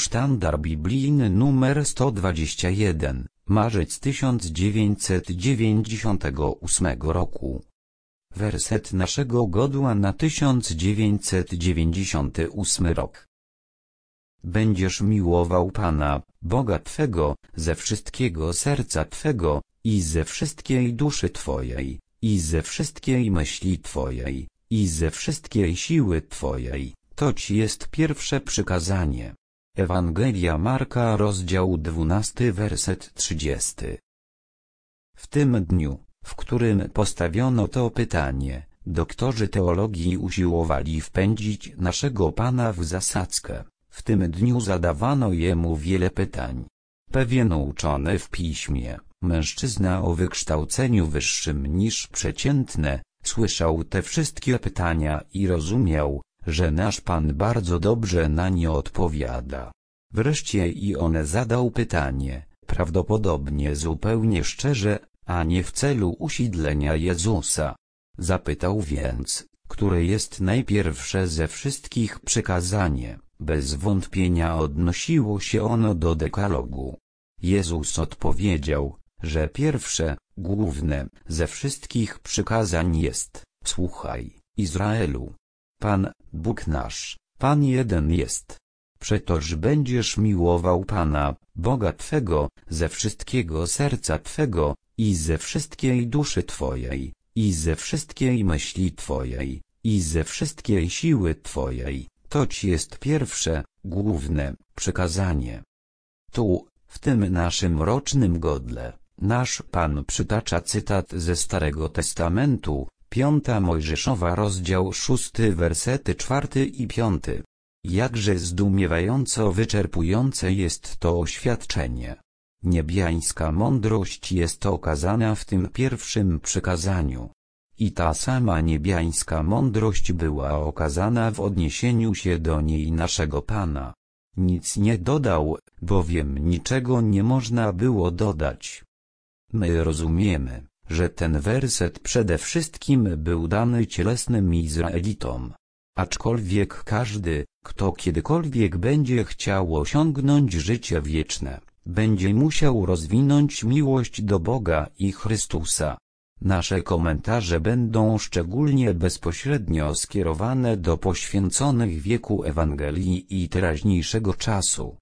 Sztandar biblijny nr 121, marzec 1998 roku. Werset naszego godła na 1998 rok. Będziesz miłował Pana, Boga Twego, ze wszystkiego serca Twego, i ze wszystkiej duszy Twojej, i ze wszystkiej myśli Twojej, i ze wszystkiej siły Twojej. To Ci jest pierwsze przykazanie. Ewangelia Marka, rozdział 12, werset 30. W tym dniu, w którym postawiono to pytanie, doktorzy teologii usiłowali wpędzić naszego Pana w zasadzkę. W tym dniu zadawano Jemu wiele pytań. Pewien uczony w piśmie, mężczyzna o wykształceniu wyższym niż przeciętne, słyszał te wszystkie pytania i rozumiał, że nasz Pan bardzo dobrze na nie odpowiada. Wreszcie i on zadał pytanie, prawdopodobnie zupełnie szczerze, a nie w celu usidlenia Jezusa. Zapytał więc, które jest najpierwsze ze wszystkich przykazanie. Bez wątpienia odnosiło się ono do dekalogu. Jezus odpowiedział, że pierwsze, główne, ze wszystkich przykazań jest: słuchaj, Izraelu. Pan, Bóg nasz, Pan jeden jest. Przetoż będziesz miłował Pana, Boga Twego, ze wszystkiego serca Twego, i ze wszystkiej duszy Twojej, i ze wszystkiej myśli Twojej, i ze wszystkiej siły Twojej. To Ci jest pierwsze, główne, przykazanie. Tu, w tym naszym rocznym godle, nasz Pan przytacza cytat ze Starego Testamentu, 5 Mojżeszowa, rozdział 6, wersety 4 i 5. Jakże zdumiewająco wyczerpujące jest to oświadczenie. Niebiańska mądrość jest okazana w tym pierwszym przykazaniu. I ta sama niebiańska mądrość była okazana w odniesieniu się do niej naszego Pana. Nic nie dodał, bowiem niczego nie można było dodać. My rozumiemy, że ten werset przede wszystkim był dany cielesnym Izraelitom. Aczkolwiek każdy, kto kiedykolwiek będzie chciał osiągnąć życie wieczne, będzie musiał rozwinąć miłość do Boga i Chrystusa. Nasze komentarze będą szczególnie bezpośrednio skierowane do poświęconych wieku Ewangelii i teraźniejszego czasu.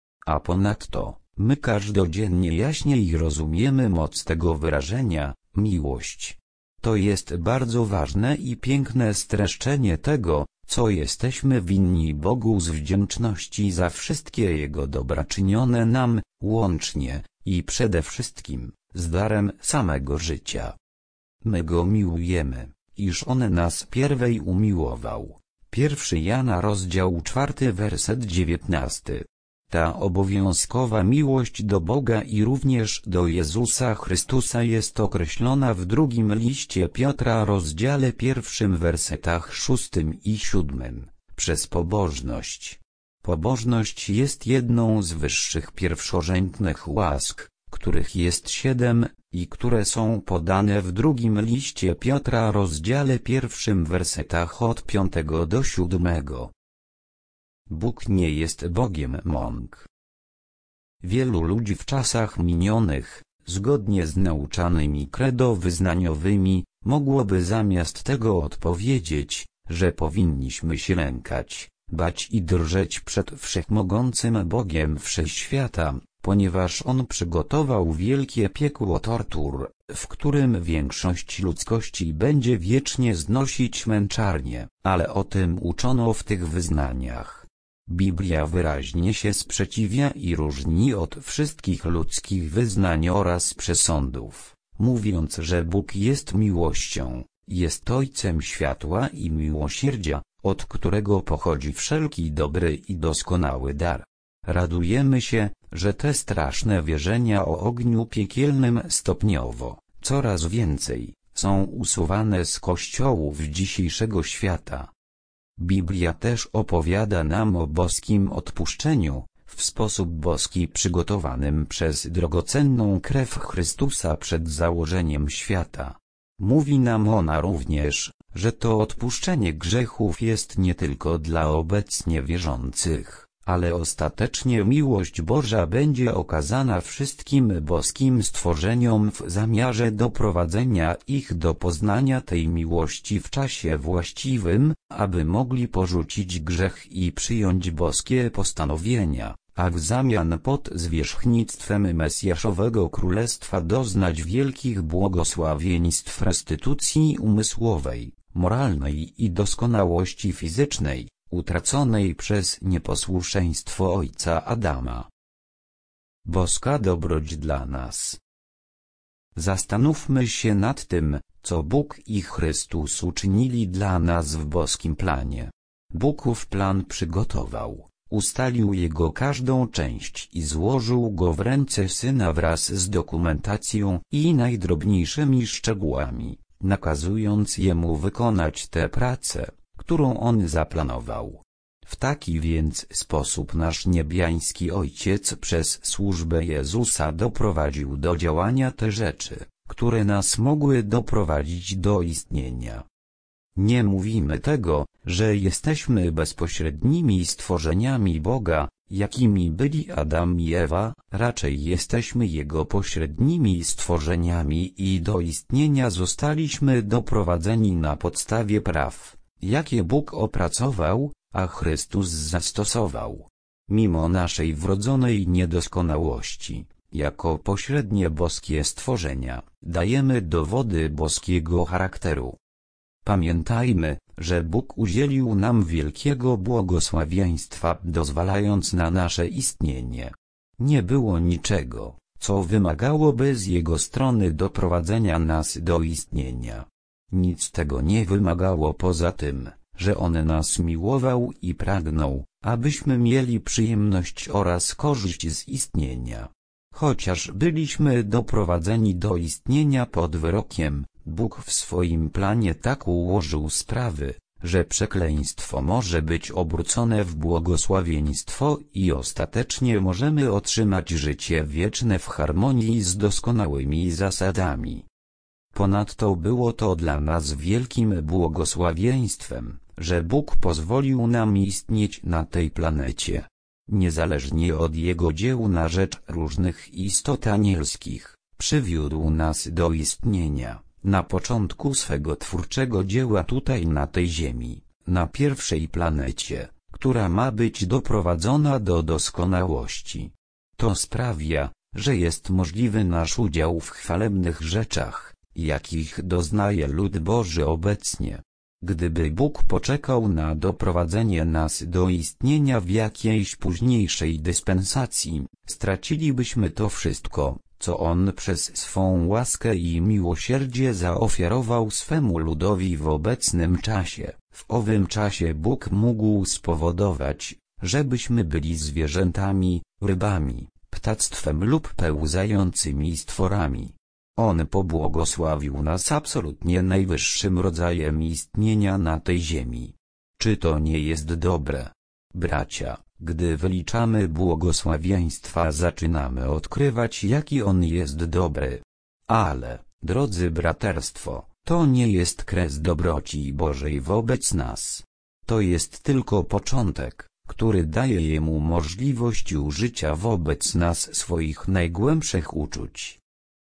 A ponadto, my każdodziennie jaśniej rozumiemy moc tego wyrażenia, miłość. To jest bardzo ważne i piękne streszczenie tego, co jesteśmy winni Bogu z wdzięczności za wszystkie Jego dobra czynione nam, łącznie, i przede wszystkim, z darem samego życia. My Go miłujemy, iż On nas pierwej umiłował. 1 Jana, rozdział 4, werset 19. Ta obowiązkowa miłość do Boga i również do Jezusa Chrystusa jest określona w drugim liście Piotra, rozdziale 1, wersetach 6 i 7, przez pobożność. Pobożność jest jedną z wyższych pierwszorzędnych łask, których jest 7, i które są podane w drugim liście Piotra, rozdziale 1, wersetach od 5 do 7. Bóg nie jest Bogiem mąk. Wielu ludzi w czasach minionych, zgodnie z nauczanymi credo wyznaniowymi, mogłoby zamiast tego odpowiedzieć, że powinniśmy się lękać, bać i drżeć przed wszechmogącym Bogiem wszechświata, ponieważ On przygotował wielkie piekło tortur, w którym większość ludzkości będzie wiecznie znosić męczarnię, ale o tym uczono w tych wyznaniach. Biblia wyraźnie się sprzeciwia i różni od wszystkich ludzkich wyznań oraz przesądów, mówiąc, że Bóg jest miłością, jest Ojcem światła i miłosierdzia, od którego pochodzi wszelki dobry i doskonały dar. Radujemy się, że te straszne wierzenia o ogniu piekielnym stopniowo, coraz więcej, są usuwane z kościołów dzisiejszego świata. Biblia też opowiada nam o boskim odpuszczeniu, w sposób boski przygotowanym przez drogocenną krew Chrystusa przed założeniem świata. Mówi nam ona również, że to odpuszczenie grzechów jest nie tylko dla obecnie wierzących, ale ostatecznie miłość Boża będzie okazana wszystkim boskim stworzeniom w zamiarze doprowadzenia ich do poznania tej miłości w czasie właściwym, aby mogli porzucić grzech i przyjąć boskie postanowienia, a w zamian pod zwierzchnictwem Mesjaszowego Królestwa doznać wielkich błogosławieństw restytucji umysłowej, moralnej i doskonałości fizycznej, utraconej przez nieposłuszeństwo ojca Adama. Boska dobroć dla nas. Zastanówmy się nad tym, co Bóg i Chrystus uczynili dla nas w boskim planie. Bóg ów plan przygotował, ustalił jego każdą część i złożył go w ręce Syna wraz z dokumentacją i najdrobniejszymi szczegółami, nakazując Jemu wykonać tę pracę, którą On zaplanował. W taki więc sposób nasz niebiański Ojciec przez służbę Jezusa doprowadził do działania te rzeczy, które nas mogły doprowadzić do istnienia. Nie mówimy tego, że jesteśmy bezpośrednimi stworzeniami Boga, jakimi byli Adam i Ewa, raczej jesteśmy Jego pośrednimi stworzeniami i do istnienia zostaliśmy doprowadzeni na podstawie praw, jakie Bóg opracował, a Chrystus zastosował. Mimo naszej wrodzonej niedoskonałości, jako pośrednie boskie stworzenia, dajemy dowody boskiego charakteru. Pamiętajmy, że Bóg udzielił nam wielkiego błogosławieństwa, dozwalając na nasze istnienie. Nie było niczego, co wymagałoby z Jego strony doprowadzenia nas do istnienia. Nic tego nie wymagało poza tym, że On nas miłował i pragnął, abyśmy mieli przyjemność oraz korzyść z istnienia. Chociaż byliśmy doprowadzeni do istnienia pod wyrokiem, Bóg w swoim planie tak ułożył sprawy, że przekleństwo może być obrócone w błogosławieństwo i ostatecznie możemy otrzymać życie wieczne w harmonii z doskonałymi zasadami. Ponadto było to dla nas wielkim błogosławieństwem, że Bóg pozwolił nam istnieć na tej planecie. Niezależnie od Jego dzieł na rzecz różnych istot anielskich, przywiódł nas do istnienia, na początku swego twórczego dzieła tutaj na tej ziemi, na pierwszej planecie, która ma być doprowadzona do doskonałości. To sprawia, że jest możliwy nasz udział w chwalebnych rzeczach, jakich doznaje lud Boży obecnie. Gdyby Bóg poczekał na doprowadzenie nas do istnienia w jakiejś późniejszej dyspensacji, stracilibyśmy to wszystko, co On przez swą łaskę i miłosierdzie zaofiarował swemu ludowi w obecnym czasie. W owym czasie Bóg mógł spowodować, żebyśmy byli zwierzętami, rybami, ptactwem lub pełzającymi stworami. On pobłogosławił nas absolutnie najwyższym rodzajem istnienia na tej ziemi. Czy to nie jest dobre? Bracia, gdy wyliczamy błogosławieństwa, zaczynamy odkrywać, jaki on jest dobry. Ale, drodzy braterstwo, to nie jest kres dobroci Bożej wobec nas. To jest tylko początek, który daje Jemu możliwość użycia wobec nas swoich najgłębszych uczuć.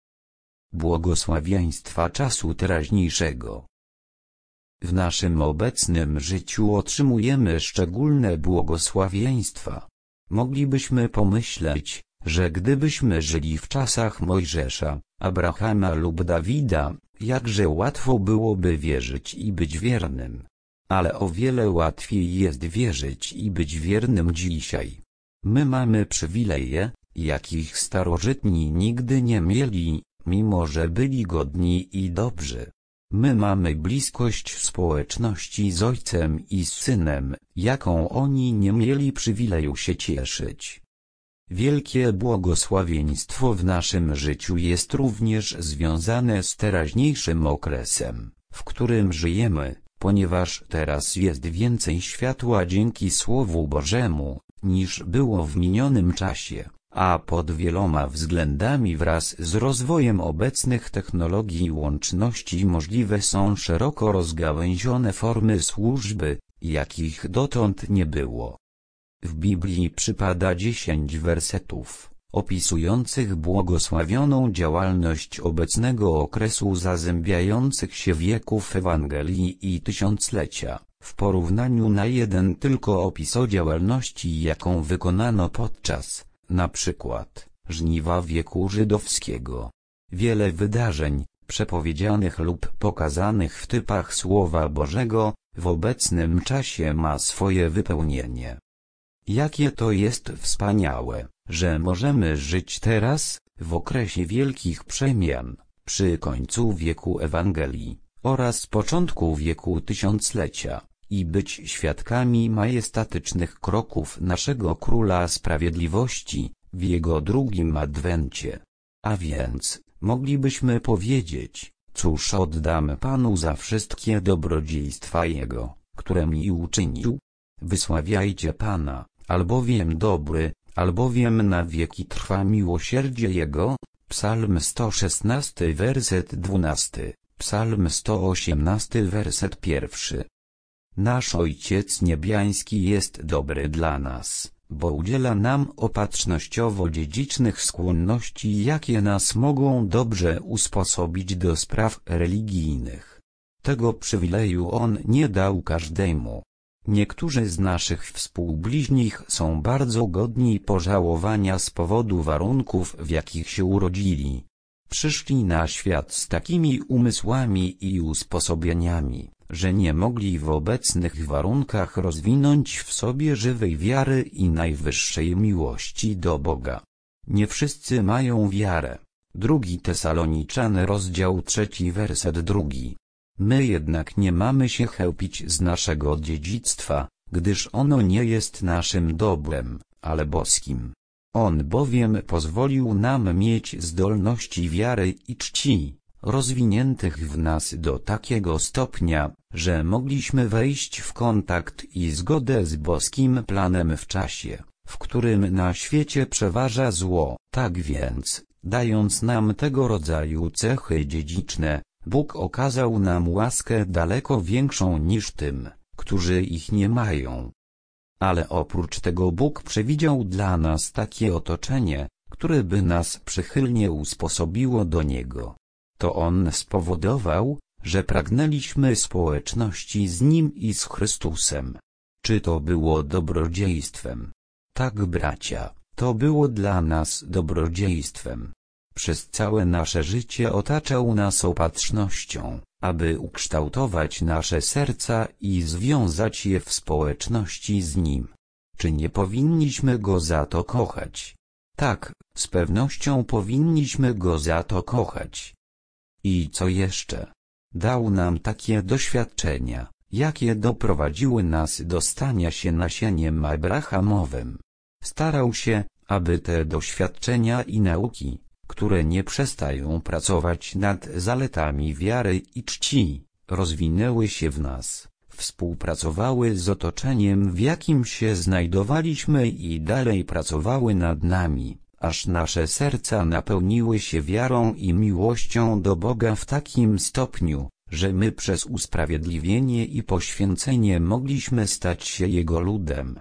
Błogosławieństwa czasu teraźniejszego. W naszym obecnym życiu otrzymujemy szczególne błogosławieństwa. Moglibyśmy pomyśleć, że gdybyśmy żyli w czasach Mojżesza, Abrahama lub Dawida, jakże łatwo byłoby wierzyć i być wiernym. Ale o wiele łatwiej jest wierzyć i być wiernym dzisiaj. My mamy przywileje, jakich starożytni nigdy nie mieli, mimo że byli godni i dobrzy. My mamy bliskość społeczności z Ojcem i z Synem, jaką oni nie mieli przywileju się cieszyć. Wielkie błogosławieństwo w naszym życiu jest również związane z teraźniejszym okresem, w którym żyjemy, ponieważ teraz jest więcej światła dzięki Słowu Bożemu, niż było w minionym czasie. A pod wieloma względami wraz z rozwojem obecnych technologii łączności możliwe są szeroko rozgałęzione formy służby, jakich dotąd nie było. W Biblii przypada 10 wersetów, opisujących błogosławioną działalność obecnego okresu zazębiających się wieków Ewangelii i tysiąclecia, w porównaniu na jeden tylko opis o działalności, jaką wykonano podczas, na przykład, żniwa wieku żydowskiego. Wiele wydarzeń, przepowiedzianych lub pokazanych w typach Słowa Bożego, w obecnym czasie ma swoje wypełnienie. Jakie to jest wspaniałe, że możemy żyć teraz, w okresie wielkich przemian, przy końcu wieku Ewangelii, oraz początku wieku tysiąclecia, i być świadkami majestatycznych kroków naszego Króla Sprawiedliwości, w Jego drugim adwencie. A więc, moglibyśmy powiedzieć, cóż oddam Panu za wszystkie dobrodziejstwa Jego, które mi uczynił? Wysławiajcie Pana, albowiem dobry, albowiem na wieki trwa miłosierdzie Jego. Psalm 116 werset 12, Psalm 118 werset 1. Nasz Ojciec Niebiański jest dobry dla nas, bo udziela nam opatrznościowo-dziedzicznych skłonności, jakie nas mogą dobrze usposobić do spraw religijnych. Tego przywileju On nie dał każdemu. Niektórzy z naszych współbliźnich są bardzo godni pożałowania z powodu warunków, w jakich się urodzili. Przyszli na świat z takimi umysłami i usposobieniami, że nie mogli w obecnych warunkach rozwinąć w sobie żywej wiary i najwyższej miłości do Boga. Nie wszyscy mają wiarę. 2 Tesaloniczan rozdział 3 werset 2. My jednak nie mamy się chełpić z naszego dziedzictwa, gdyż ono nie jest naszym dobrem, ale boskim. On bowiem pozwolił nam mieć zdolności wiary i czci, rozwiniętych w nas do takiego stopnia, że mogliśmy wejść w kontakt i zgodę z boskim planem w czasie, w którym na świecie przeważa zło. Tak więc, dając nam tego rodzaju cechy dziedziczne, Bóg okazał nam łaskę daleko większą niż tym, którzy ich nie mają. Ale oprócz tego Bóg przewidział dla nas takie otoczenie, które by nas przychylnie usposobiło do Niego. To On spowodował, że pragnęliśmy społeczności z Nim i z Chrystusem. Czy to było dobrodziejstwem? Tak, bracia, to było dla nas dobrodziejstwem. Przez całe nasze życie otaczał nas opatrznością, aby ukształtować nasze serca i związać je w społeczności z Nim. Czy nie powinniśmy Go za to kochać? Tak, z pewnością powinniśmy Go za to kochać. I co jeszcze? Dał nam takie doświadczenia, jakie doprowadziły nas do stania się nasieniem Abrahamowym. Starał się, aby te doświadczenia i nauki, które nie przestają pracować nad zaletami wiary i czci, rozwinęły się w nas, współpracowały z otoczeniem, w jakim się znajdowaliśmy i dalej pracowały nad nami, aż nasze serca napełniły się wiarą i miłością do Boga w takim stopniu, że my przez usprawiedliwienie i poświęcenie mogliśmy stać się Jego ludem.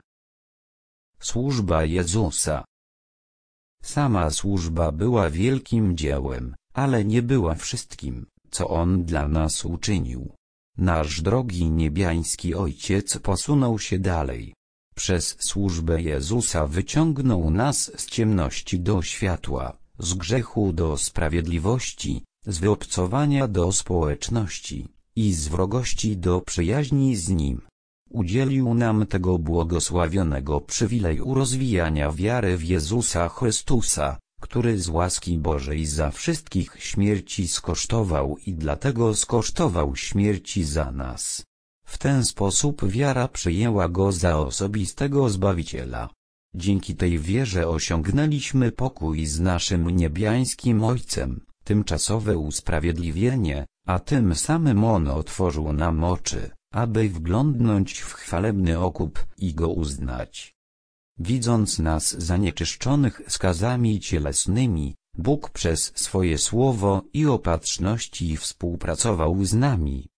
Służba Jezusa. Sama służba była wielkim dziełem, ale nie była wszystkim, co On dla nas uczynił. Nasz drogi niebiański Ojciec posunął się dalej. Przez służbę Jezusa wyciągnął nas z ciemności do światła, z grzechu do sprawiedliwości, z wyobcowania do społeczności i z wrogości do przyjaźni z Nim. Udzielił nam tego błogosławionego przywileju rozwijania wiary w Jezusa Chrystusa, który z łaski Bożej za wszystkich śmierci skosztował i dlatego skosztował śmierci za nas. W ten sposób wiara przyjęła Go za osobistego Zbawiciela. Dzięki tej wierze osiągnęliśmy pokój z naszym niebiańskim Ojcem, tymczasowe usprawiedliwienie, a tym samym On otworzył nam oczy, aby wglądnąć w chwalebny okup i Go uznać. Widząc nas zanieczyszczonych skazami cielesnymi, Bóg przez swoje słowo i opatrzności współpracował z nami,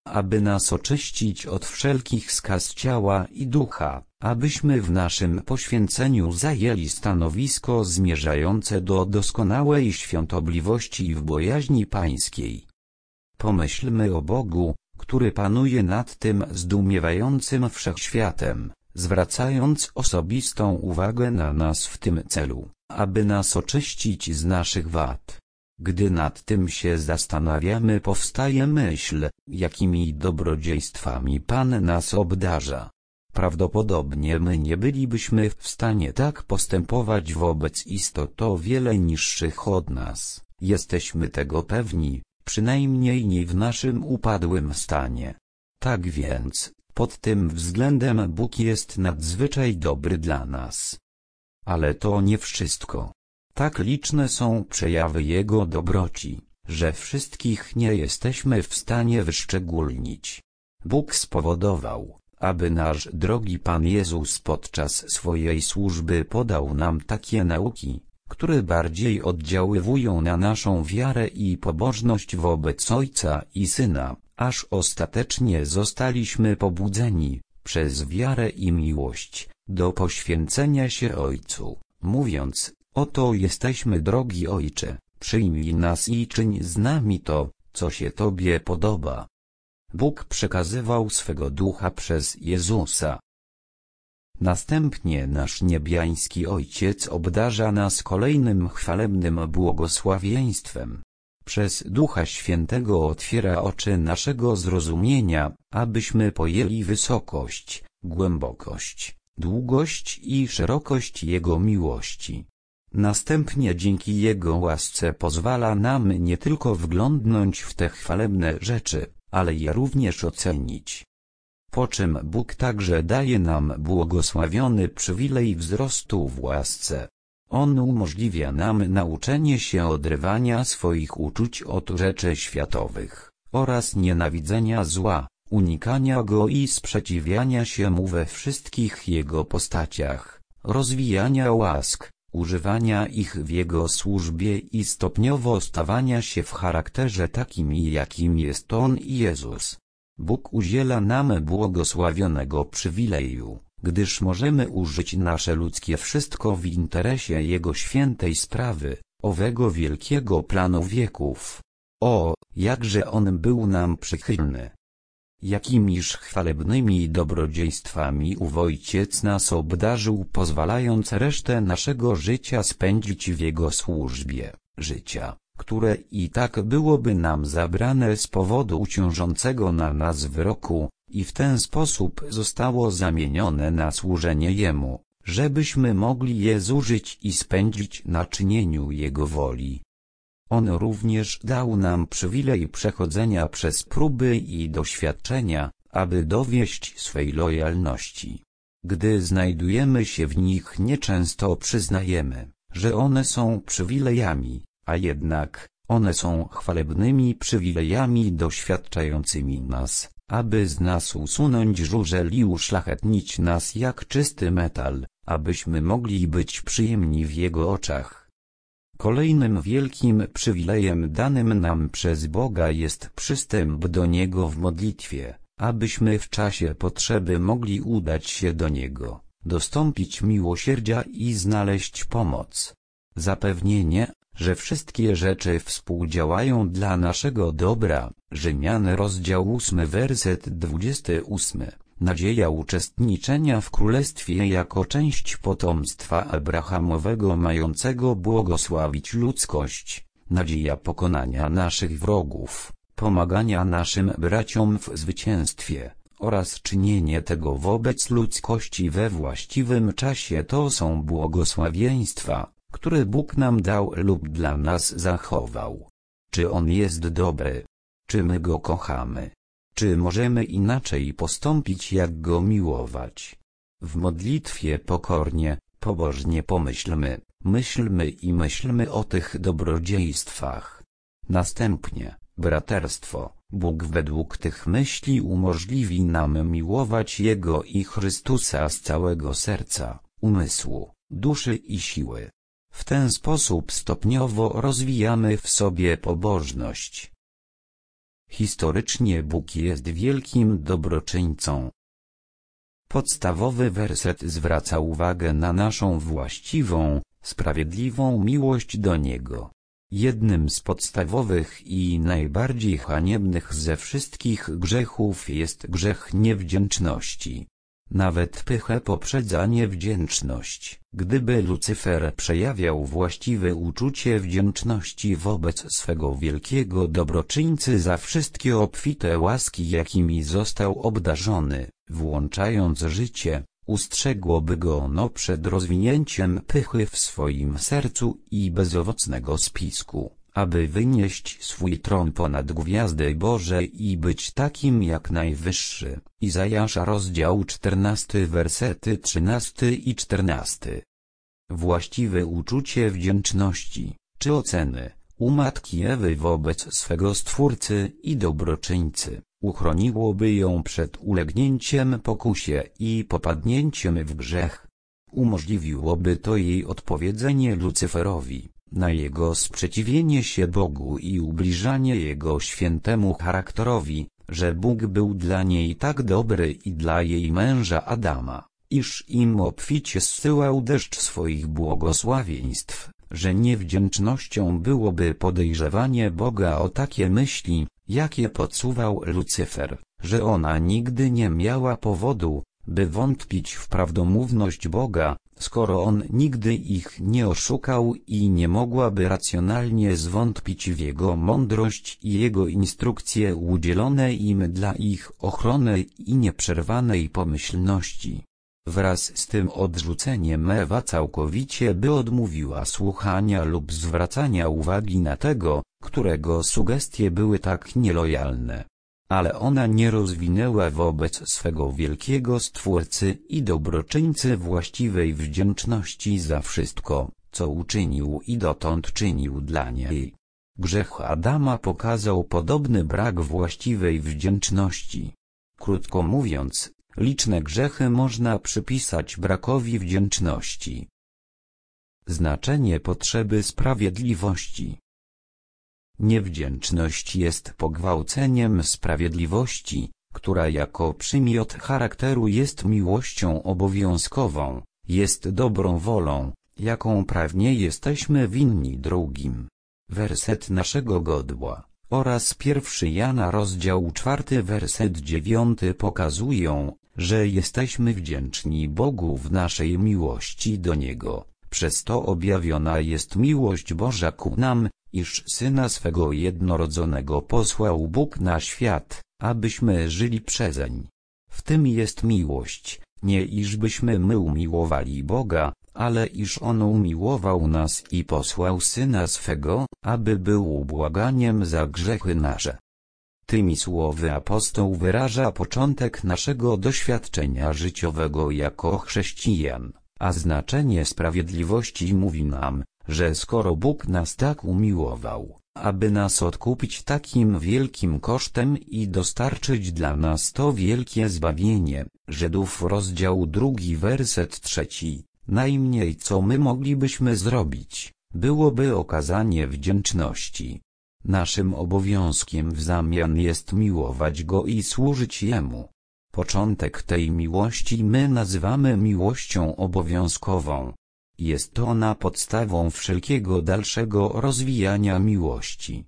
aby nas oczyścić od wszelkich skaz ciała i ducha, abyśmy w naszym poświęceniu zajęli stanowisko zmierzające do doskonałej świątobliwości w bojaźni Pańskiej. Pomyślmy o Bogu, który panuje nad tym zdumiewającym wszechświatem, zwracając osobistą uwagę na nas w tym celu, aby nas oczyścić z naszych wad. Gdy nad tym się zastanawiamy, powstaje myśl, jakimi dobrodziejstwami Pan nas obdarza. Prawdopodobnie my nie bylibyśmy w stanie tak postępować wobec istot o wiele niższych od nas. Jesteśmy tego pewni, przynajmniej nie w naszym upadłym stanie. Tak więc, pod tym względem Bóg jest nadzwyczaj dobry dla nas. Ale to nie wszystko. Tak liczne są przejawy Jego dobroci, że wszystkich nie jesteśmy w stanie wyszczególnić. Bóg spowodował, aby nasz drogi Pan Jezus podczas swojej służby podał nam takie nauki, które bardziej oddziaływują na naszą wiarę i pobożność wobec Ojca i Syna, aż ostatecznie zostaliśmy pobudzeni, przez wiarę i miłość, do poświęcenia się Ojcu, mówiąc: oto jesteśmy, drogi Ojcze, przyjmij nas i czyń z nami to, co się Tobie podoba. Bóg przekazywał swego Ducha przez Jezusa. Następnie nasz niebiański Ojciec obdarza nas kolejnym chwalebnym błogosławieństwem. Przez Ducha Świętego otwiera oczy naszego zrozumienia, abyśmy pojęli wysokość, głębokość, długość i szerokość Jego miłości. Następnie dzięki Jego łasce pozwala nam nie tylko wglądnąć w te chwalebne rzeczy, ale je również ocenić. Po czym Bóg także daje nam błogosławiony przywilej wzrostu w łasce. On umożliwia nam nauczenie się odrywania swoich uczuć od rzeczy światowych, oraz nienawidzenia zła, unikania go i sprzeciwiania się mu we wszystkich jego postaciach, rozwijania łask, używania ich w Jego służbie i stopniowo stawania się w charakterze takim, jakim jest On i Jezus. Bóg udziela nam błogosławionego przywileju, gdyż możemy użyć nasze ludzkie wszystko w interesie Jego świętej sprawy, owego wielkiego planu wieków. O, jakże On był nam przychylny! Jakimiż chwalebnymi dobrodziejstwami ów Ojciec nas obdarzył, pozwalając resztę naszego życia spędzić w Jego służbie, życia, które i tak byłoby nam zabrane z powodu ciążącego na nas wyroku, i w ten sposób zostało zamienione na służenie Jemu, żebyśmy mogli je zużyć i spędzić na czynieniu Jego woli. On również dał nam przywilej przechodzenia przez próby i doświadczenia, aby dowieść swej lojalności. Gdy znajdujemy się w nich, nieczęsto przyznajemy, że one są przywilejami, a jednak one są chwalebnymi przywilejami doświadczającymi nas, aby z nas usunąć żużel i uszlachetnić nas jak czysty metal, abyśmy mogli być przyjemni w Jego oczach. Kolejnym wielkim przywilejem danym nam przez Boga jest przystęp do Niego w modlitwie, abyśmy w czasie potrzeby mogli udać się do Niego, dostąpić miłosierdzia i znaleźć pomoc. Zapewnienie, że wszystkie rzeczy współdziałają dla naszego dobra. Rzymian rozdział 8 werset 28. Nadzieja uczestniczenia w królestwie jako część potomstwa Abrahamowego mającego błogosławić ludzkość, nadzieja pokonania naszych wrogów, pomagania naszym braciom w zwycięstwie, oraz czynienie tego wobec ludzkości we właściwym czasie to są błogosławieństwa, które Bóg nam dał lub dla nas zachował. Czy On jest dobry? Czy my Go kochamy? Czy możemy inaczej postąpić, jak Go miłować? W modlitwie pokornie, pobożnie myślmy o tych dobrodziejstwach. Następnie, braterstwo, Bóg według tych myśli umożliwi nam miłować Jego i Chrystusa z całego serca, umysłu, duszy i siły. W ten sposób stopniowo rozwijamy w sobie pobożność. Historycznie Bóg jest wielkim dobroczyńcą. Podstawowy werset zwraca uwagę na naszą właściwą, sprawiedliwą miłość do Niego. Jednym z podstawowych i najbardziej haniebnych ze wszystkich grzechów jest grzech niewdzięczności. Nawet pychę poprzedza niewdzięczność. Gdyby Lucyfer przejawiał właściwe uczucie wdzięczności wobec swego wielkiego dobroczyńcy za wszystkie obfite łaski, jakimi został obdarzony, włączając życie, ustrzegłoby go ono przed rozwinięciem pychy w swoim sercu i bezowocnego spisku, aby wynieść swój tron ponad gwiazdy Boże i być takim jak Najwyższy. Izajasza rozdział 14 wersety 13 i 14. Właściwe uczucie wdzięczności, czy oceny, u matki Ewy wobec swego Stwórcy i dobroczyńcy, uchroniłoby ją przed ulegnięciem pokusie i popadnięciem w grzech. Umożliwiłoby to jej odpowiedzenie Lucyferowi na jego sprzeciwienie się Bogu i ubliżanie Jego świętemu charakterowi, że Bóg był dla niej tak dobry i dla jej męża Adama, iż im obficie zsyłał deszcz swoich błogosławieństw, że niewdzięcznością byłoby podejrzewanie Boga o takie myśli, jakie podsuwał Lucyfer, że ona nigdy nie miała powodu, by wątpić w prawdomówność Boga, skoro On nigdy ich nie oszukał, i nie mogłaby racjonalnie zwątpić w Jego mądrość i Jego instrukcje udzielone im dla ich ochrony i nieprzerwanej pomyślności. Wraz z tym odrzuceniem Ewa całkowicie by odmówiła słuchania lub zwracania uwagi na tego, którego sugestie były tak nielojalne. Ale ona nie rozwinęła wobec swego wielkiego Stwórcy i dobroczyńcy właściwej wdzięczności za wszystko, co uczynił i dotąd czynił dla niej. Grzech Adama pokazał podobny brak właściwej wdzięczności. Krótko mówiąc, liczne grzechy można przypisać brakowi wdzięczności. Znaczenie potrzeby sprawiedliwości. Niewdzięczność jest pogwałceniem sprawiedliwości, która jako przymiot charakteru jest miłością obowiązkową, jest dobrą wolą, jaką prawnie jesteśmy winni drugim. Werset naszego godła oraz 1 Jana rozdział 4 werset 9 pokazują, że jesteśmy wdzięczni Bogu w naszej miłości do Niego. Przez to objawiona jest miłość Boża ku nam, iż Syna swego jednorodzonego posłał Bóg na świat, abyśmy żyli przezeń. W tym jest miłość, nie iżbyśmy my umiłowali Boga, ale iż On umiłował nas i posłał Syna swego, aby był ubłaganiem za grzechy nasze. Tymi słowy apostoł wyraża początek naszego doświadczenia życiowego jako chrześcijan, a znaczenie sprawiedliwości mówi nam, że skoro Bóg nas tak umiłował, aby nas odkupić takim wielkim kosztem i dostarczyć dla nas to wielkie zbawienie, Żydów rozdział 2 werset 3, najmniej co my moglibyśmy zrobić, byłoby okazanie wdzięczności. Naszym obowiązkiem w zamian jest miłować Go i służyć Jemu. Początek tej miłości my nazywamy miłością obowiązkową. Jest ona podstawą wszelkiego dalszego rozwijania miłości.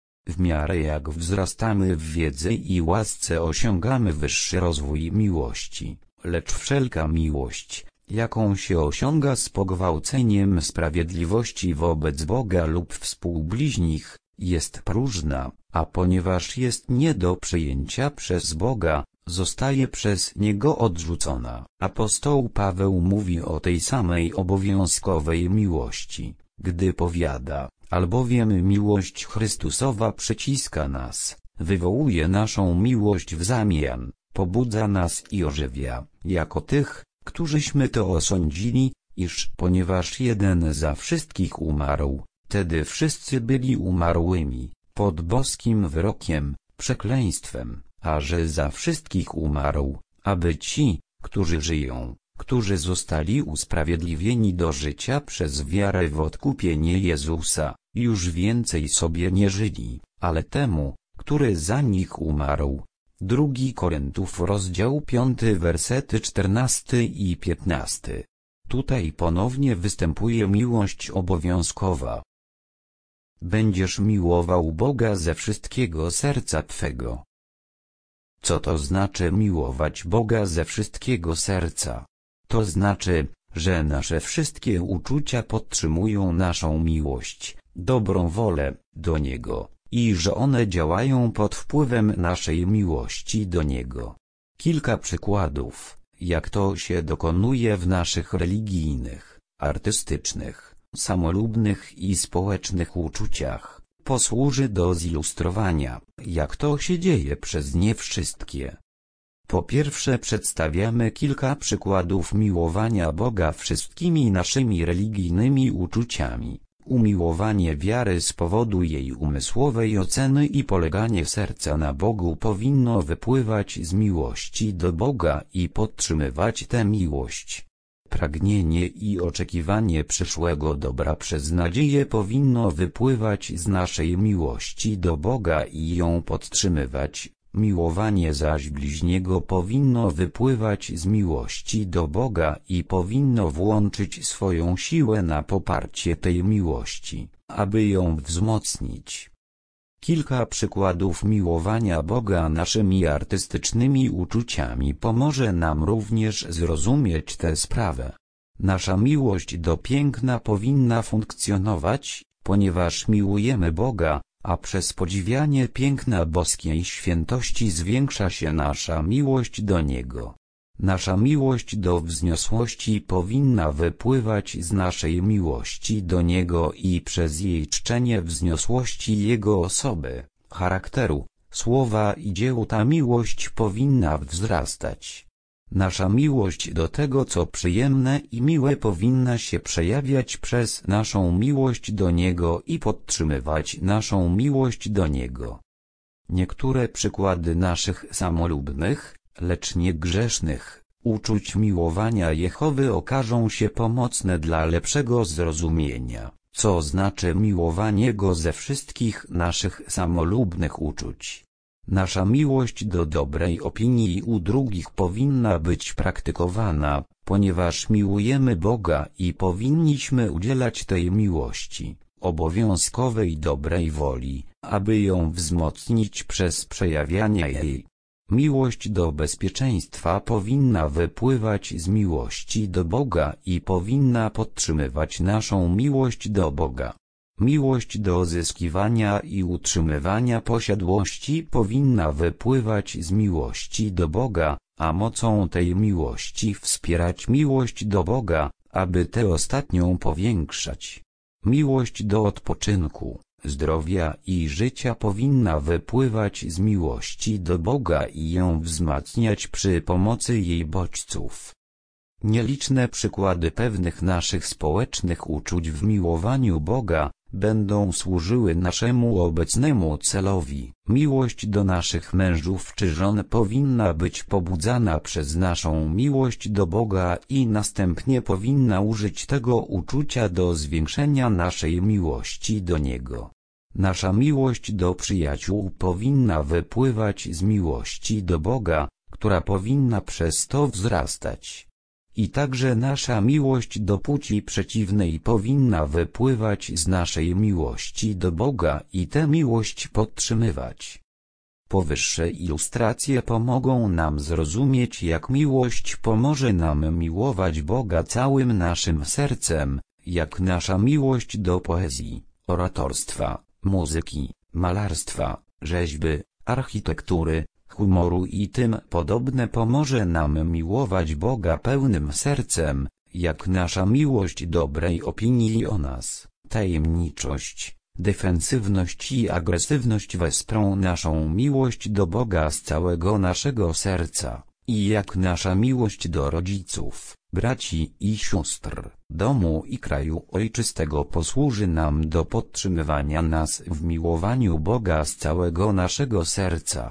W miarę jak wzrastamy w wiedzy i łasce, osiągamy wyższy rozwój miłości, lecz wszelka miłość, jaką się osiąga z pogwałceniem sprawiedliwości wobec Boga lub współbliźnich, jest próżna, a ponieważ jest nie do przyjęcia przez Boga, zostaje przez Niego odrzucona. Apostoł Paweł mówi o tej samej obowiązkowej miłości, gdy powiada, albowiem miłość Chrystusowa przyciska nas, wywołuje naszą miłość w zamian, pobudza nas i ożywia, jako tych, którzyśmy to osądzili, iż ponieważ jeden za wszystkich umarł, tedy wszyscy byli umarłymi, pod boskim wyrokiem, przekleństwem, a że za wszystkich umarł, aby ci, którzy żyją, którzy zostali usprawiedliwieni do życia przez wiarę w odkupienie Jezusa, już więcej sobie nie żyli, ale temu, który za nich umarł. 2 Koryntiów rozdział 5 wersety 14 i 15. Tutaj ponownie występuje miłość obowiązkowa. Będziesz miłował Boga ze wszystkiego serca twego. Co to znaczy miłować Boga ze wszystkiego serca? To znaczy, że nasze wszystkie uczucia podtrzymują naszą miłość, dobrą wolę do Niego, i że one działają pod wpływem naszej miłości do Niego. Kilka przykładów, jak to się dokonuje w naszych religijnych, artystycznych, samolubnych i społecznych uczuciach, posłuży do zilustrowania, jak to się dzieje przez nie wszystkie. Po pierwsze przedstawiamy kilka przykładów miłowania Boga wszystkimi naszymi religijnymi uczuciami. Umiłowanie wiary z powodu jej umysłowej oceny i poleganie serca na Bogu powinno wypływać z miłości do Boga i podtrzymywać tę miłość. Pragnienie i oczekiwanie przyszłego dobra przez nadzieję powinno wypływać z naszej miłości do Boga i ją podtrzymywać. Miłowanie zaś bliźniego powinno wypływać z miłości do Boga i powinno włączyć swoją siłę na poparcie tej miłości, aby ją wzmocnić. Kilka przykładów miłowania Boga naszymi artystycznymi uczuciami pomoże nam również zrozumieć tę sprawę. Nasza miłość do piękna powinna funkcjonować, ponieważ miłujemy Boga, a przez podziwianie piękna boskiej świętości zwiększa się nasza miłość do Niego. Nasza miłość do wzniosłości powinna wypływać z naszej miłości do Niego i przez jej czczenie wzniosłości Jego osoby, charakteru, słowa i dzieł ta miłość powinna wzrastać. Nasza miłość do tego, co przyjemne i miłe, powinna się przejawiać przez naszą miłość do Niego i podtrzymywać naszą miłość do Niego. Niektóre przykłady naszych samolubnych, lecz nie grzesznych, uczuć miłowania Jehowy okażą się pomocne dla lepszego zrozumienia, co znaczy miłowanie Go ze wszystkich naszych samolubnych uczuć. Nasza miłość do dobrej opinii u drugich powinna być praktykowana, ponieważ miłujemy Boga i powinniśmy udzielać tej miłości, obowiązkowej dobrej woli, aby ją wzmocnić przez przejawianie jej. Miłość do bezpieczeństwa powinna wypływać z miłości do Boga i powinna podtrzymywać naszą miłość do Boga. Miłość do zyskiwania i utrzymywania posiadłości powinna wypływać z miłości do Boga, a mocą tej miłości wspierać miłość do Boga, aby tę ostatnią powiększać. Miłość do odpoczynku, zdrowia i życia powinna wypływać z miłości do Boga i ją wzmacniać przy pomocy jej bodźców. Nieliczne przykłady pewnych naszych społecznych uczuć w miłowaniu Boga będą służyły naszemu obecnemu celowi. Miłość do naszych mężów czy żon powinna być pobudzana przez naszą miłość do Boga i następnie powinna użyć tego uczucia do zwiększenia naszej miłości do Niego. Nasza miłość do przyjaciół powinna wypływać z miłości do Boga, która powinna przez to wzrastać. I także nasza miłość do płci przeciwnej powinna wypływać z naszej miłości do Boga i tę miłość podtrzymywać. Powyższe ilustracje pomogą nam zrozumieć, jak miłość pomoże nam miłować Boga całym naszym sercem, jak nasza miłość do poezji, oratorstwa, muzyki, malarstwa, rzeźby, architektury, humoru i tym podobne pomoże nam miłować Boga pełnym sercem, jak nasza miłość dobrej opinii o nas, tajemniczość, defensywność i agresywność wesprą naszą miłość do Boga z całego naszego serca, i jak nasza miłość do rodziców, braci i sióstr, domu i kraju ojczystego posłuży nam do podtrzymywania nas w miłowaniu Boga z całego naszego serca.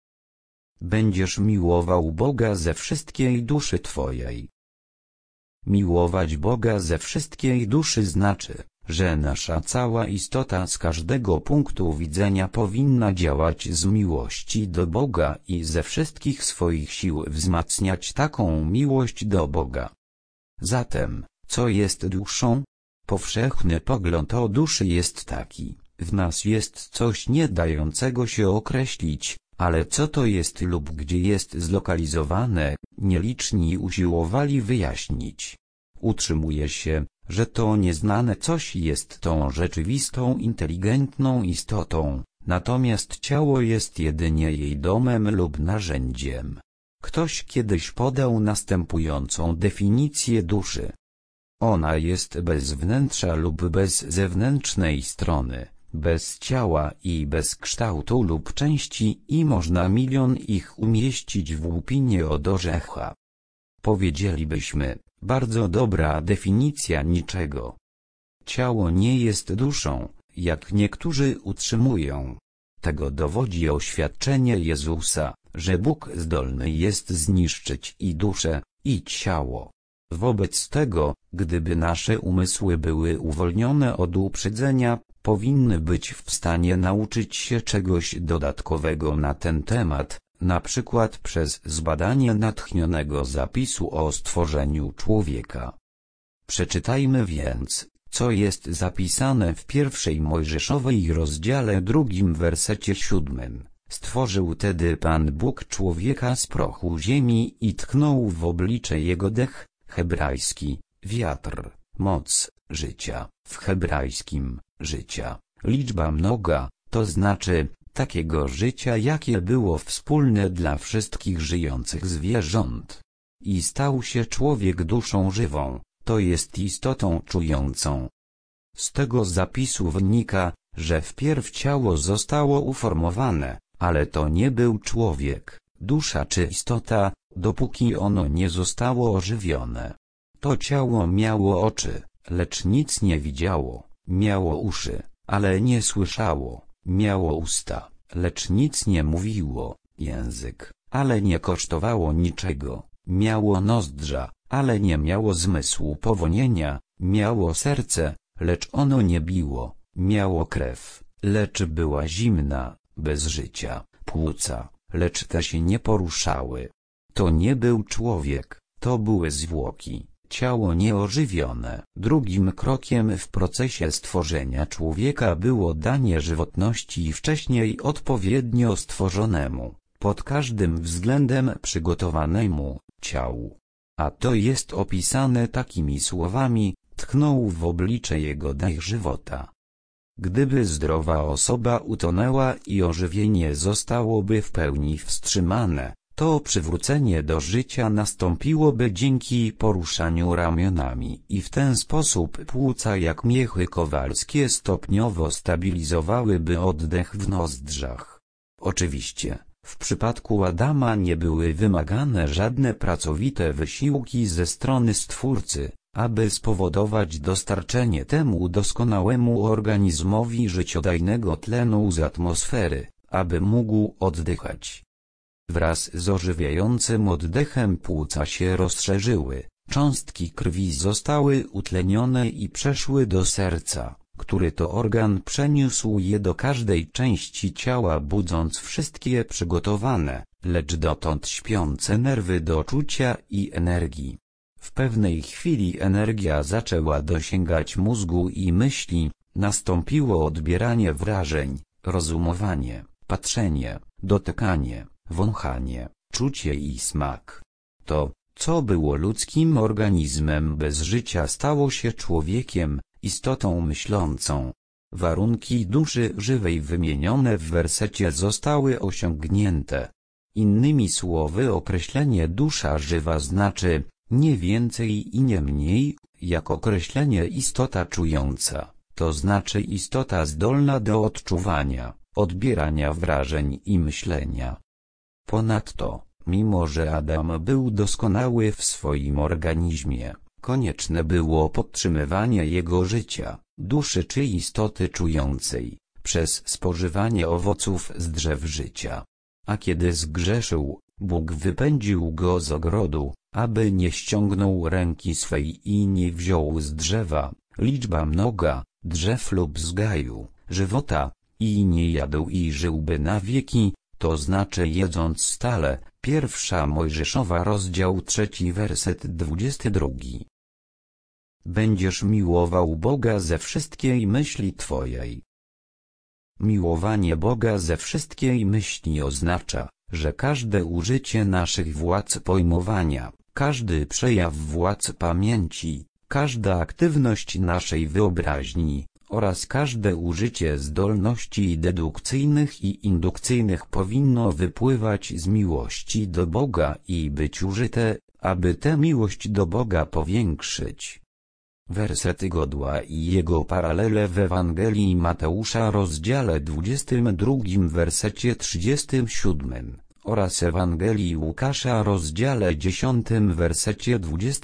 Będziesz miłował Boga ze wszystkiej duszy twojej. Miłować Boga ze wszystkiej duszy znaczy, że nasza cała istota z każdego punktu widzenia powinna działać z miłości do Boga i ze wszystkich swoich sił wzmacniać taką miłość do Boga. Zatem, co jest duszą? Powszechny pogląd o duszy jest taki: w nas jest coś nie dającego się określić, ale co to jest lub gdzie jest zlokalizowane, nieliczni usiłowali wyjaśnić. Utrzymuje się, że to nieznane coś jest tą rzeczywistą inteligentną istotą, natomiast ciało jest jedynie jej domem lub narzędziem. Ktoś kiedyś podał następującą definicję duszy. Ona jest bez wnętrza lub bez zewnętrznej strony, bez ciała i bez kształtu lub części i można milion ich umieścić w łupinie od orzecha. Powiedzielibyśmy, bardzo dobra definicja niczego. Ciało nie jest duszą, jak niektórzy utrzymują. Tego dowodzi oświadczenie Jezusa, że Bóg zdolny jest zniszczyć i duszę, i ciało. Wobec tego, gdyby nasze umysły były uwolnione od uprzedzenia, powinny być w stanie nauczyć się czegoś dodatkowego na ten temat, na przykład przez zbadanie natchnionego zapisu o stworzeniu człowieka. Przeczytajmy więc, co jest zapisane w 1 Mojżeszowej rozdziale 2 wersecie 7. Stworzył tedy Pan Bóg człowieka z prochu ziemi i tchnął w oblicze jego dech, hebrajski, wiatr, moc, życia, w hebrajskim, życia, liczba mnoga, to znaczy, takiego życia jakie było wspólne dla wszystkich żyjących zwierząt. I stał się człowiek duszą żywą, to jest istotą czującą. Z tego zapisu wynika, że wpierw ciało zostało uformowane, ale to nie był człowiek, dusza czy istota, dopóki ono nie zostało ożywione. To ciało miało oczy, lecz nic nie widziało, miało uszy, ale nie słyszało, miało usta, lecz nic nie mówiło, język, ale nie kosztowało niczego, miało nozdrza, ale nie miało zmysłu powonienia, miało serce, lecz ono nie biło, miało krew, lecz była zimna, bez życia, płuca, lecz te się nie poruszały. To nie był człowiek, to były zwłoki, ciało nieożywione. Drugim krokiem w procesie stworzenia człowieka było danie żywotności wcześniej odpowiednio stworzonemu, pod każdym względem przygotowanemu, ciału. A to jest opisane takimi słowami: tchnął w oblicze jego dech żywota. Gdyby zdrowa osoba utonęła i ożywienie zostałoby w pełni wstrzymane, to przywrócenie do życia nastąpiłoby dzięki poruszaniu ramionami i w ten sposób płuca jak miechy kowalskie stopniowo stabilizowałyby oddech w nozdrzach. Oczywiście, w przypadku Adama nie były wymagane żadne pracowite wysiłki ze strony Stwórcy, aby spowodować dostarczenie temu doskonałemu organizmowi życiodajnego tlenu z atmosfery, aby mógł oddychać. Wraz z ożywiającym oddechem płuca się rozszerzyły, cząstki krwi zostały utlenione i przeszły do serca, który to organ przeniósł je do każdej części ciała, budząc wszystkie przygotowane, lecz dotąd śpiące nerwy do czucia i energii. W pewnej chwili energia zaczęła dosięgać mózgu i myśli, nastąpiło odbieranie wrażeń, rozumowanie, patrzenie, dotykanie, wąchanie, czucie i smak. To, co było ludzkim organizmem bez życia, stało się człowiekiem, istotą myślącą. Warunki duszy żywej wymienione w wersecie zostały osiągnięte. Innymi słowy, określenie dusza żywa znaczy nie więcej i nie mniej, jak określenie istota czująca, to znaczy istota zdolna do odczuwania, odbierania wrażeń i myślenia. Ponadto, mimo że Adam był doskonały w swoim organizmie, konieczne było podtrzymywanie jego życia, duszy czy istoty czującej, przez spożywanie owoców z drzew życia. A kiedy zgrzeszył, Bóg wypędził go z ogrodu, aby nie ściągnął ręki swej i nie wziął z drzewa, liczba mnoga, drzew lub z gaju, żywota, i nie jadł i żyłby na wieki, to znaczy jedząc stale. 1 Mojżeszowa rozdział 3 werset 22. Będziesz miłował Boga ze wszystkiej myśli twojej. Miłowanie Boga ze wszystkiej myśli oznacza, że każde użycie naszych władz pojmowania, każdy przejaw władz pamięci, każda aktywność naszej wyobraźni oraz każde użycie zdolności dedukcyjnych i indukcyjnych powinno wypływać z miłości do Boga i być użyte, aby tę miłość do Boga powiększyć. Wersety Godła i jego paralele w Ewangelii Mateusza rozdziale 22 wersecie 37 oraz Ewangelii Łukasza rozdziale 10 wersecie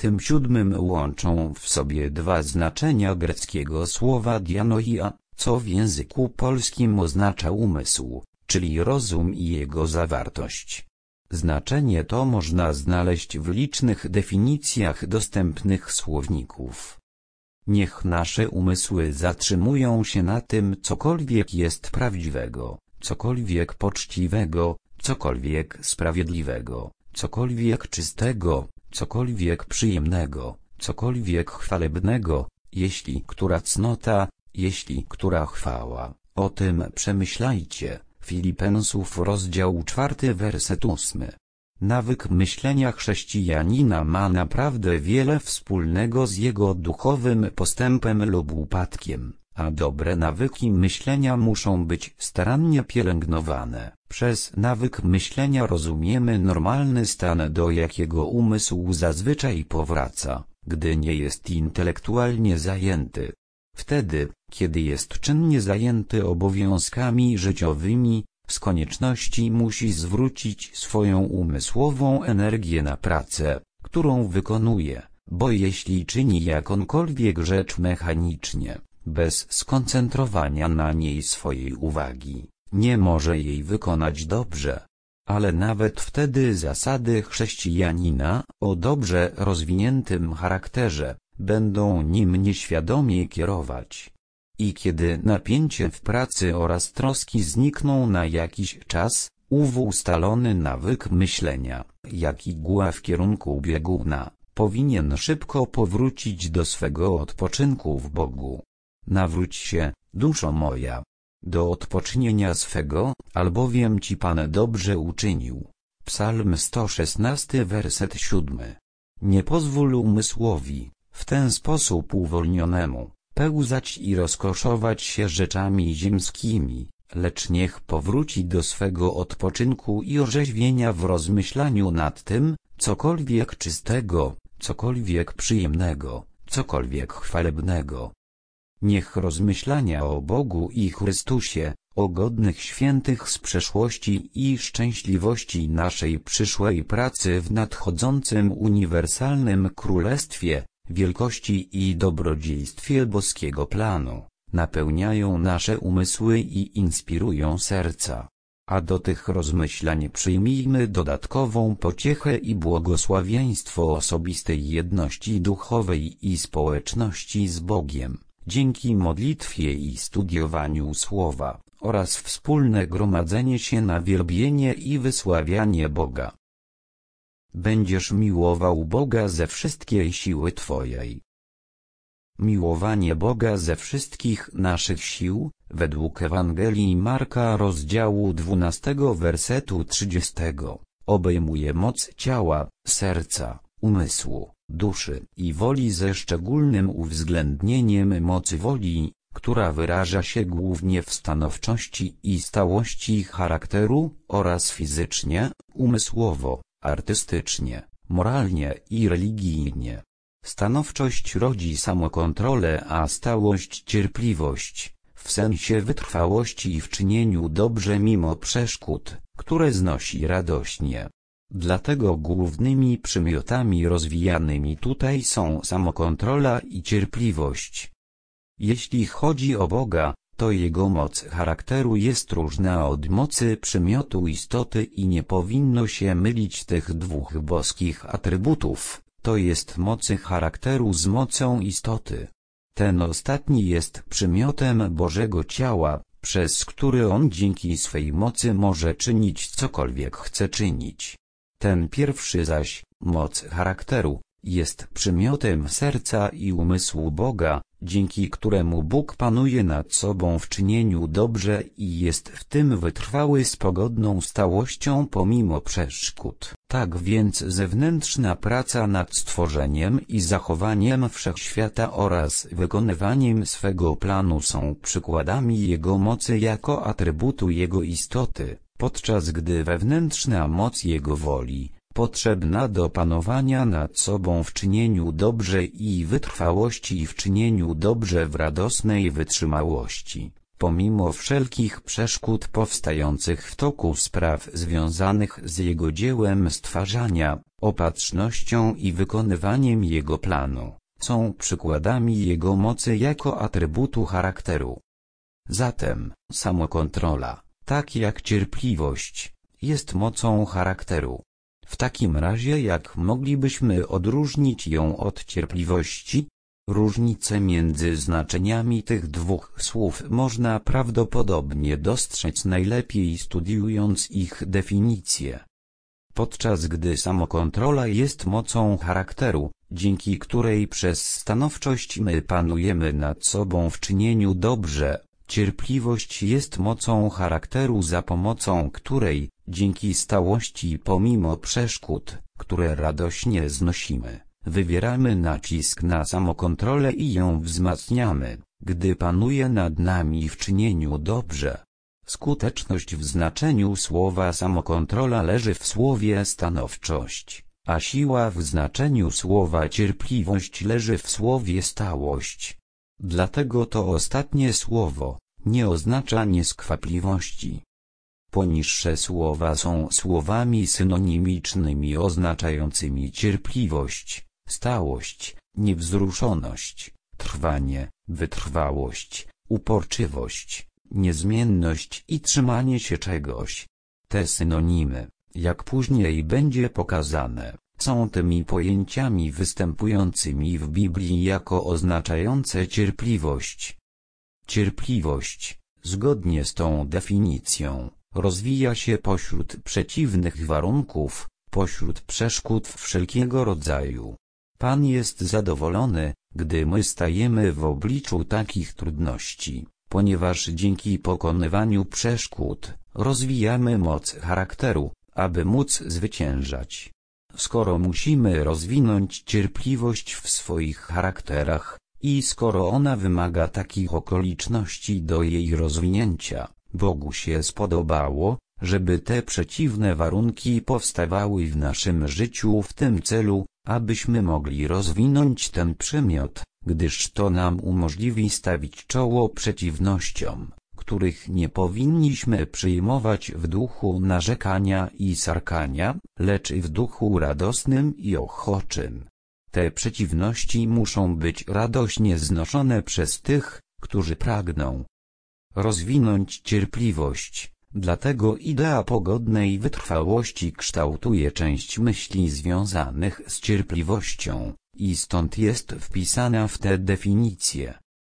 27 łączą w sobie dwa znaczenia greckiego słowa dianoia, co w języku polskim oznacza umysł, czyli rozum i jego zawartość. Znaczenie to można znaleźć w licznych definicjach dostępnych słowników. Niech nasze umysły zatrzymują się na tym, cokolwiek jest prawdziwego, cokolwiek poczciwego, cokolwiek sprawiedliwego, cokolwiek czystego, cokolwiek przyjemnego, cokolwiek chwalebnego, jeśli która cnota, jeśli która chwała. O tym przemyślajcie. Filipensów rozdział 4 werset 8. Nawyk myślenia chrześcijanina ma naprawdę wiele wspólnego z jego duchowym postępem lub upadkiem, a dobre nawyki myślenia muszą być starannie pielęgnowane. Przez nawyk myślenia rozumiemy normalny stan, do jakiego umysł zazwyczaj powraca, gdy nie jest intelektualnie zajęty. Wtedy, kiedy jest czynnie zajęty obowiązkami życiowymi, z konieczności musi zwrócić swoją umysłową energię na pracę, którą wykonuje, bo jeśli czyni jakąkolwiek rzecz mechanicznie, bez skoncentrowania na niej swojej uwagi, nie może jej wykonać dobrze. Ale nawet wtedy zasady chrześcijanina o dobrze rozwiniętym charakterze będą nim nieświadomie kierować. I kiedy napięcie w pracy oraz troski znikną na jakiś czas, ów ustalony nawyk myślenia, jak igła w kierunku bieguna, powinien szybko powrócić do swego odpoczynku w Bogu. Nawróć się, duszo moja, do odpocznienia swego, albowiem Ci Pan dobrze uczynił. Psalm 116 werset 7. Nie pozwól umysłowi, w ten sposób uwolnionemu, pełzać i rozkoszować się rzeczami ziemskimi, lecz niech powróci do swego odpoczynku i orzeźwienia w rozmyślaniu nad tym, cokolwiek czystego, cokolwiek przyjemnego, cokolwiek chwalebnego. Niech rozmyślania o Bogu i Chrystusie, o godnych świętych z przeszłości i szczęśliwości naszej przyszłej pracy w nadchodzącym uniwersalnym królestwie, wielkości i dobrodziejstwie boskiego planu, napełniają nasze umysły i inspirują serca. A do tych rozmyślań przyjmijmy dodatkową pociechę i błogosławieństwo osobistej jedności duchowej i społeczności z Bogiem, dzięki modlitwie i studiowaniu Słowa, oraz wspólne gromadzenie się na wielbienie i wysławianie Boga. Będziesz miłował Boga ze wszystkiej siły twojej. Miłowanie Boga ze wszystkich naszych sił, według Ewangelii Marka rozdziału 12 wersetu 30, obejmuje moc ciała, serca, umysłu, duszy i woli ze szczególnym uwzględnieniem mocy woli, która wyraża się głównie w stanowczości i stałości charakteru, oraz fizycznie, umysłowo, artystycznie, moralnie i religijnie. Stanowczość rodzi samokontrolę, a stałość cierpliwość, w sensie wytrwałości w czynieniu dobrze mimo przeszkód, które znosi radośnie. Dlatego głównymi przymiotami rozwijanymi tutaj są samokontrola i cierpliwość. Jeśli chodzi o Boga, to Jego moc charakteru jest różna od mocy przymiotu istoty i nie powinno się mylić tych dwóch boskich atrybutów, to jest mocy charakteru z mocą istoty. Ten ostatni jest przymiotem Bożego ciała, przez który On dzięki swej mocy może czynić cokolwiek chce czynić. Ten pierwszy zaś, moc charakteru, jest przymiotem serca i umysłu Boga, dzięki któremu Bóg panuje nad sobą w czynieniu dobrze i jest w tym wytrwały z pogodną stałością pomimo przeszkód. Tak więc zewnętrzna praca nad stworzeniem i zachowaniem wszechświata oraz wykonywaniem swego planu są przykładami Jego mocy jako atrybutu Jego istoty, podczas gdy wewnętrzna moc Jego woli, potrzebna do panowania nad sobą w czynieniu dobrze i wytrwałości w czynieniu dobrze w radosnej wytrzymałości, pomimo wszelkich przeszkód powstających w toku spraw związanych z Jego dziełem stwarzania, opatrznością i wykonywaniem Jego planu, są przykładami Jego mocy jako atrybutu charakteru. Zatem, samokontrola, tak jak cierpliwość, jest mocą charakteru. W takim razie jak moglibyśmy odróżnić ją od cierpliwości? Różnicę między znaczeniami tych dwóch słów można prawdopodobnie dostrzec najlepiej studiując ich definicję. Podczas gdy samokontrola jest mocą charakteru, dzięki której przez stanowczość my panujemy nad sobą w czynieniu dobrze, cierpliwość jest mocą charakteru za pomocą której, dzięki stałości pomimo przeszkód, które radośnie znosimy, wywieramy nacisk na samokontrolę i ją wzmacniamy, gdy panuje nad nami w czynieniu dobrze. Skuteczność w znaczeniu słowa samokontrola leży w słowie stanowczość, a siła w znaczeniu słowa cierpliwość leży w słowie stałość. Dlatego to ostatnie słowo nie oznacza nieskwapliwości. Poniższe słowa są słowami synonimicznymi oznaczającymi cierpliwość, stałość, niewzruszoność, trwanie, wytrwałość, uporczywość, niezmienność i trzymanie się czegoś. Te synonimy, jak później będzie pokazane, są tymi pojęciami występującymi w Biblii jako oznaczające cierpliwość. Cierpliwość, zgodnie z tą definicją, rozwija się pośród przeciwnych warunków, pośród przeszkód wszelkiego rodzaju. Pan jest zadowolony, gdy my stajemy w obliczu takich trudności, ponieważ dzięki pokonywaniu przeszkód, rozwijamy moc charakteru, aby móc zwyciężać. Skoro musimy rozwinąć cierpliwość w swoich charakterach, i skoro ona wymaga takich okoliczności do jej rozwinięcia, Bogu się spodobało, żeby te przeciwne warunki powstawały w naszym życiu w tym celu, abyśmy mogli rozwinąć ten przymiot, gdyż to nam umożliwi stawić czoło przeciwnościom, których nie powinniśmy przyjmować w duchu narzekania i sarkania, lecz w duchu radosnym i ochoczym. Te przeciwności muszą być radośnie znoszone przez tych, którzy pragną rozwinąć cierpliwość. Dlatego idea pogodnej wytrwałości kształtuje część myśli związanych z cierpliwością, i stąd jest wpisana w tę definicję.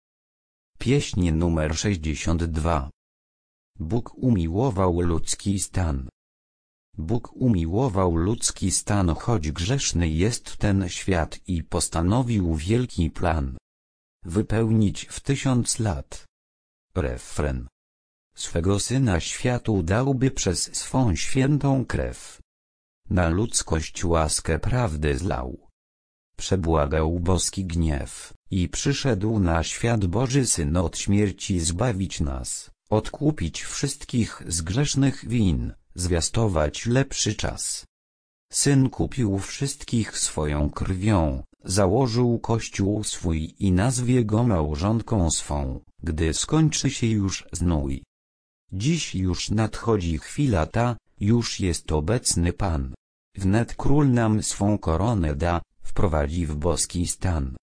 Pieśń numer 62. Bóg umiłował ludzki stan. Bóg umiłował ludzki stan, choć grzeszny jest ten świat i postanowił wielki plan wypełnić w 1000 lat. Refren. Swego Syna światu dałby przez swą świętą krew. Na ludzkość łaskę prawdy zlał. Przebłagał boski gniew, i przyszedł na świat Boży Syn od śmierci zbawić nas, odkupić wszystkich z grzesznych win, zwiastować lepszy czas. Syn kupił wszystkich swoją krwią, założył Kościół swój i nazwie go małżonką swą, gdy skończy się już znój. Dziś już nadchodzi chwila ta, już jest obecny Pan. Wnet Król nam swą koronę da, wprowadzi w boski stan.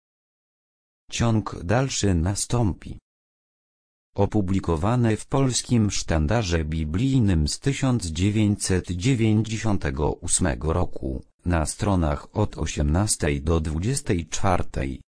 Ciąg dalszy nastąpi. Opublikowane w Polskim Sztandarze Biblijnym z 1998 roku, na stronach od 18 do 24.